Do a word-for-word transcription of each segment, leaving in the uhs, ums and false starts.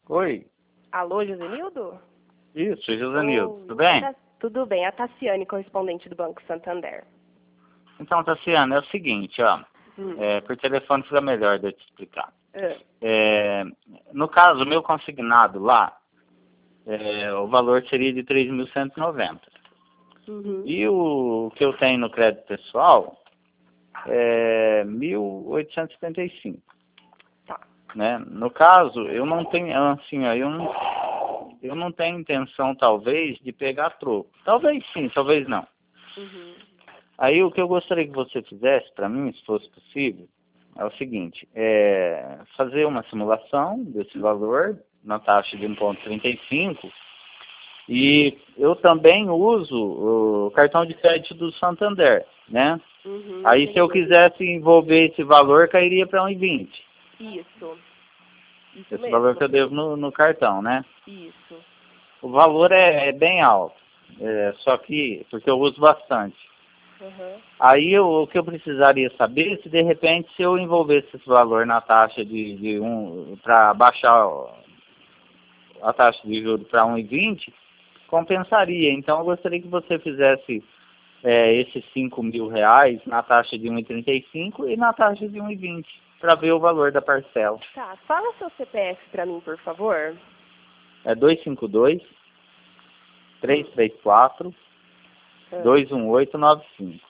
Oi. Alô, Josenildo? Isso, Josenildo. Oi, Tudo bem? tá- Tudo bem. A Tassiane, correspondente do Banco Santander. Então, Tassiana, é o seguinte, ó. Hum. É, por telefone fica melhor de eu te explicar. Ah, É, no caso, o meu consignado lá, é, o valor seria de três mil cento e noventa. uhum. E o que eu tenho no crédito pessoal é mil oitocentos e setenta e cinco. Tá. Né? No caso, eu não tenho, assim, ó, eu não, eu não tenho intenção, talvez, de pegar troco. Talvez sim, talvez não. Uhum. Aí o que eu gostaria que você fizesse para mim, se fosse possível, é o seguinte, é fazer uma simulação desse valor na taxa de um vírgula trinta e cinco e eu também uso o cartão de crédito do Santander, né? Uhum, Aí se eu entendi. quisesse envolver esse valor, cairia para um vírgula vinte. Isso. Isso Esse mesmo. valor que eu devo no, no cartão, né? Isso. O valor é, é bem alto, é, só que, porque eu uso bastante. Uhum. Aí eu, o que eu precisaria saber se de repente se eu envolvesse esse valor na taxa de, de um para baixar a taxa de juros para um vírgula vinte, compensaria. Então eu gostaria que você fizesse é, esses cinco mil reais na taxa de um vírgula trinta e cinco e na taxa de um vírgula vinte, para ver o valor da parcela. Tá. Fala seu C P F pra mim, por favor. É dois cinco dois, três três quatro, Ah. dois um oito nove cinco.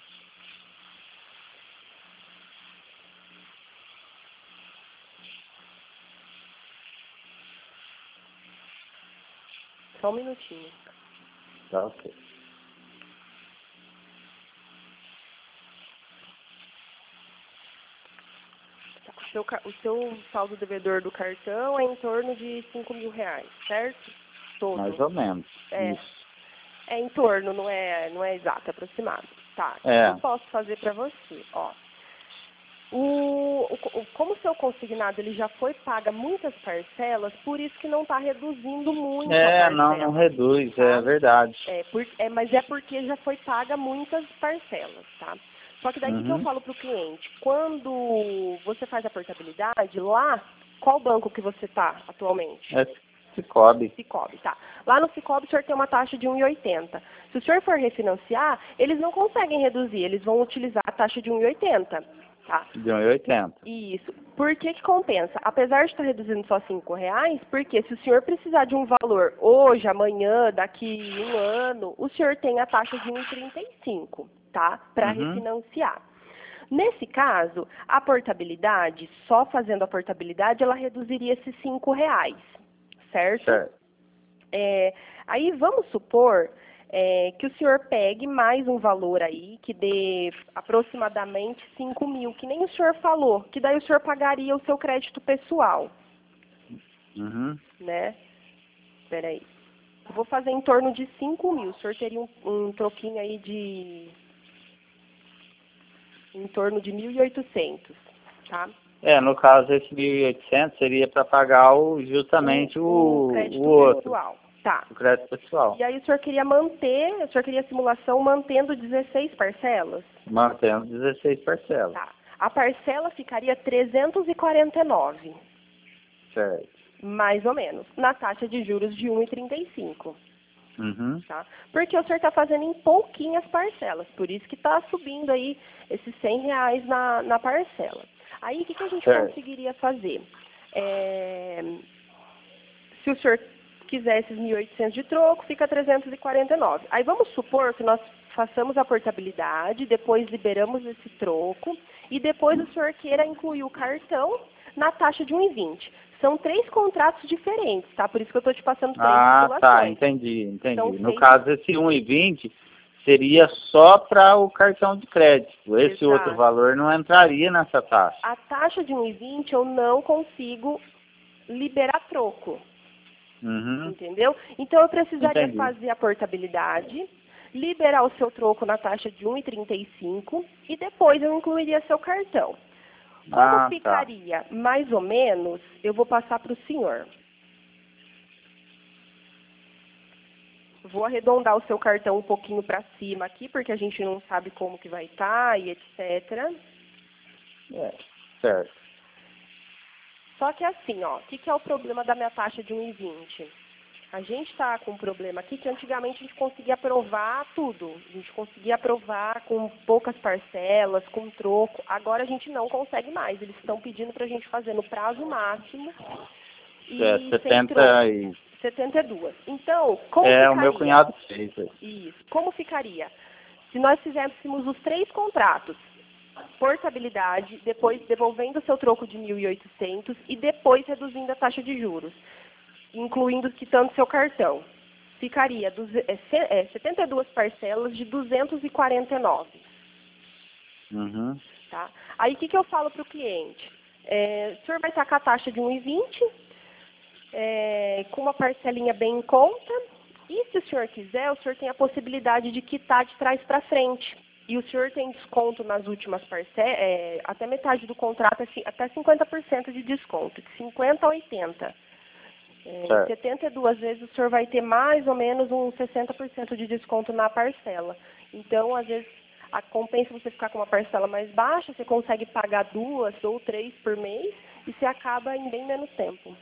Só um minutinho. Tá ok. Tá. O seu, ca- o seu saldo devedor do cartão é em torno de cinco mil reais, certo? Todo. Mais ou menos. É. Isso. É em torno, não é, não é exato, é aproximado. Tá, o É. que eu posso fazer para você? Ó, o, o, o- como o seu consignado ele já foi paga muitas parcelas, por isso que não está reduzindo muito a É, parcela. não, não reduz, tá? é verdade. É, por, é, mas é porque já foi paga muitas parcelas, tá? Só que daí o que eu Uhum. falo para o cliente? Quando você faz a portabilidade, lá, qual banco que você está atualmente? É Cicobi. Cicobi, tá. Lá no Cicobi o senhor tem uma taxa de um vírgula oitenta. Se o senhor for refinanciar, eles não conseguem reduzir, eles vão utilizar a taxa de um vírgula oitenta, tá? De um vírgula oitenta. Isso. Por que que compensa? Apesar de estar reduzindo só cinco reais, porque se o senhor precisar de um valor hoje, amanhã, daqui um ano, o senhor tem a taxa de um vírgula trinta e cinco, tá? Para Uhum. refinanciar. Nesse caso, a portabilidade, só fazendo a portabilidade, ela reduziria esses cinco reais, certo? Certo. É, aí vamos supor é, que o senhor pegue mais um valor aí, que dê aproximadamente cinco mil, que nem o senhor falou, que daí o senhor pagaria o seu crédito pessoal, Uhum. né? Espera aí. Eu vou fazer em torno de cinco mil. O senhor teria um, um troquinho aí de em torno de mil e oitocentos, tá? É, no caso, esse mil e oitocentos seria para pagar o, justamente o, o crédito o outro, pessoal. Tá. o crédito pessoal, E aí o senhor queria manter, o senhor queria a simulação mantendo dezesseis parcelas? mantendo dezesseis parcelas. Tá. A parcela ficaria trezentos e quarenta e nove, Certo. mais ou menos, na taxa de juros de um vírgula trinta e cinco. Uhum. Tá? Porque o senhor está fazendo em pouquinhas parcelas, por isso que está subindo aí esses cem reais na, na parcela. Aí o que, que a gente Certo. conseguiria fazer? É, se o senhor quiser esses mil e oitocentos de troco, fica trezentos e quarenta e nove. Aí vamos supor que nós façamos a portabilidade, depois liberamos esse troco e depois o senhor queira incluir o cartão na taxa de um vírgula vinte. São três contratos diferentes, tá? Por isso que eu estou te passando três Ah, simulações. tá, entendi, entendi. São No seis- caso, esse um vírgula vinte seria só para o cartão de crédito. Esse Exato. outro valor não entraria nessa taxa. A taxa de um vírgula vinte eu não consigo liberar troco. Uhum. Entendeu? Então eu precisaria Entendi. fazer a portabilidade, liberar o seu troco na taxa de um vírgula trinta e cinco e depois eu incluiria seu cartão. Como Ah, ficaria mais ou menos, eu vou passar para o senhor. Vou arredondar o seu cartão um pouquinho para cima aqui, porque a gente não sabe como que vai estar e etcétera. tá. É, certo. Só que assim, ó, o que, que é o problema da minha taxa de um e vinte? A gente está com um problema aqui que antigamente a gente conseguia aprovar tudo. A gente conseguia aprovar com poucas parcelas, com troco. Agora a gente não consegue mais. Eles estão pedindo para a gente fazer no prazo máximo e É, sem setenta troco. e... setenta e dois. Então, como É, ficaria? o meu cunhado fez. Isso. Como ficaria? Se nós fizéssemos os três contratos, portabilidade, depois devolvendo o seu troco de mil e oitocentos e depois reduzindo a taxa de juros, incluindo quitando seu cartão, ficaria duze- é, se- é, setenta e duas parcelas de duzentos e quarenta e nove. Uhum. Tá? Aí o que, que eu falo para o cliente? É, o senhor vai estar com a taxa de um e vinte, é, com uma parcelinha bem em conta, e se o senhor quiser, o senhor tem a possibilidade de quitar de trás para frente. E o senhor tem desconto nas últimas parcelas, é, até metade do contrato, é ci- até cinquenta por cento de desconto, de cinquenta a oitenta. É, Certo. setenta e duas vezes o senhor vai ter mais ou menos uns sessenta por cento de desconto na parcela. Então, às vezes, a, compensa você ficar com uma parcela mais baixa, você consegue pagar duas ou três por mês e você acaba em bem menos tempo.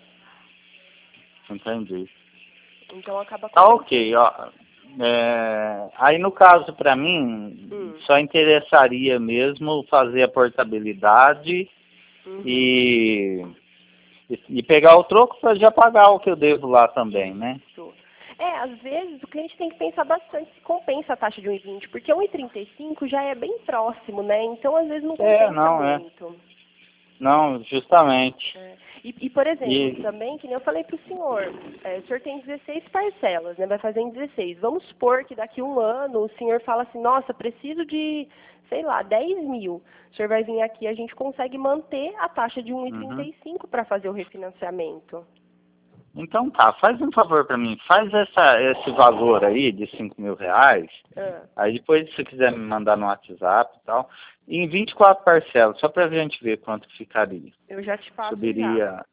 Entendi. Então, acaba Tá compensando. ok, ó. É, aí no caso para mim, Hum. só interessaria mesmo fazer a portabilidade Uhum. e, e, e pegar o troco para já pagar o que eu devo lá também, né? Isso. É, às vezes o cliente tem que pensar bastante se compensa a taxa de um e vinte, porque um e trinta e cinco já é bem próximo, né? Então, às vezes não compensa É, não, é. muito. Não, justamente. É. E, e, por exemplo, E, também, que nem eu falei para o senhor, é, o senhor tem dezesseis parcelas, né? Vai fazer em dezesseis. Vamos supor que daqui a um ano o senhor fala assim, nossa, preciso de, sei lá, dez mil. O senhor vai vir aqui, a gente consegue manter a taxa de um e trinta uhum. e cinco para fazer o refinanciamento. Então tá, faz um favor para mim, faz essa, esse valor aí de cinco mil reais, Ah, aí depois se você quiser me mandar no WhatsApp e tal, em vinte e quatro parcelas, só pra gente ver quanto ficaria. eu já te passo já. Subiria,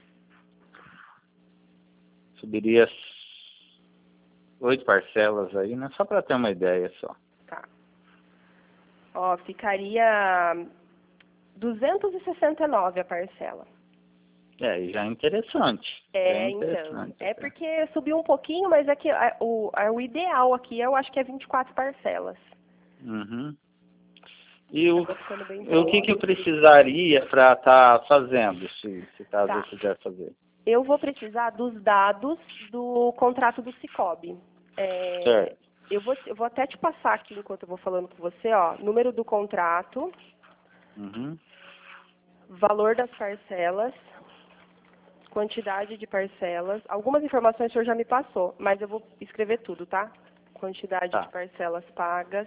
subiria oito parcelas aí, né? Só para ter uma ideia só. Tá. Ó, ficaria duzentos e sessenta e nove a parcela. É, e já é interessante. Já É, é então. interessante. É até. porque subiu um pouquinho, mas é que a- o, a- o ideal aqui eu acho que é vinte e quatro parcelas. Uhum. E o, Acabou ficando bem e o que, que eu próximo. precisaria para estar tá fazendo, se, se caso Tá. eu quiser fazer? Eu vou precisar dos dados do contrato do Cicobi. É, Certo. eu, vou, eu vou até te passar aqui, enquanto eu vou falando com você, ó, número do contrato, Uhum. valor das parcelas, quantidade de parcelas. Algumas informações o senhor já me passou, mas eu vou escrever tudo, tá? Quantidade Tá. de parcelas pagas,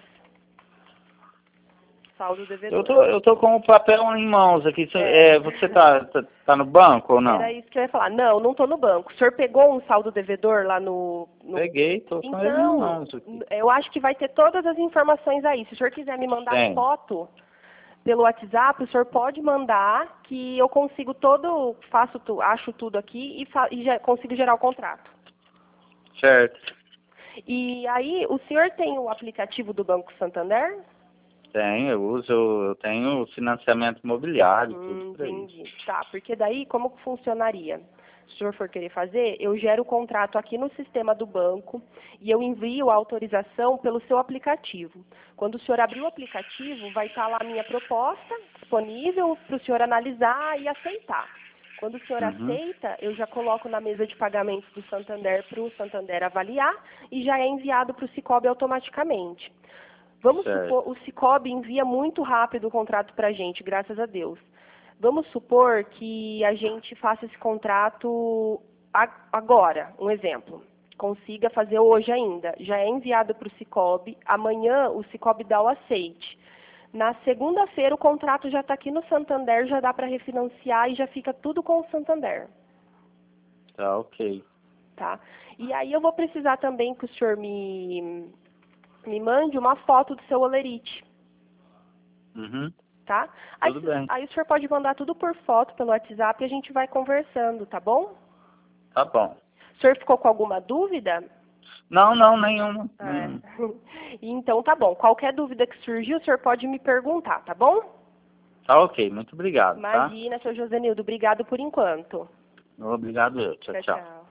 saldo Eu devedor. tô, eu tô com o papel em mãos aqui. Você, É. é, você tá, tá, tá no banco ou não? Era isso que eu ia falar. Não, não estou no banco. O senhor pegou um saldo devedor lá no... no... Peguei, tô com ele em Então, mãos aqui. eu acho que vai ter todas as informações aí. Se o senhor quiser me mandar Tem. foto pelo WhatsApp, o senhor pode mandar que eu consigo todo, faço tu, acho tudo aqui e, fa, e já, consigo gerar o contrato. Certo. E aí, o senhor tem o aplicativo do Banco Santander? Tenho, eu uso, eu tenho financiamento imobiliário, Hum, tudo para isso. entendi. Tá, porque daí como que funcionaria? Se o senhor for querer fazer, eu gero o contrato aqui no sistema do banco e eu envio a autorização pelo seu aplicativo. Quando o senhor abrir o aplicativo, vai estar lá a minha proposta disponível para o senhor analisar e aceitar. Quando o senhor Uhum. aceita, eu já coloco na mesa de pagamentos do Santander para o Santander avaliar e já é enviado para o Cicobi automaticamente. Vamos Certo. supor, o Cicobi envia muito rápido o contrato para a gente, graças a Deus. Vamos supor que a gente faça esse contrato agora, um exemplo. Consiga fazer hoje ainda. Já é enviado para o Cicobi, amanhã o Cicobi dá o aceite. Na segunda-feira o contrato já está aqui no Santander, já dá para refinanciar e já fica tudo com o Santander. Tá, ok. Tá? E aí eu vou precisar também que o senhor me... me mande uma foto do seu olerite, Uhum. tá? Aí, Tudo bem. aí o senhor pode mandar tudo por foto pelo WhatsApp e a gente vai conversando, tá bom? Tá bom. O senhor ficou com alguma dúvida? Não, não, nenhuma. É. nenhuma. Então tá bom. Qualquer dúvida que surgir, o senhor pode me perguntar, tá bom? Tá ok, muito obrigado, tá? Imagina, seu Josenildo, obrigado por enquanto. Obrigado eu. Tchau, Tchau, tchau. tchau.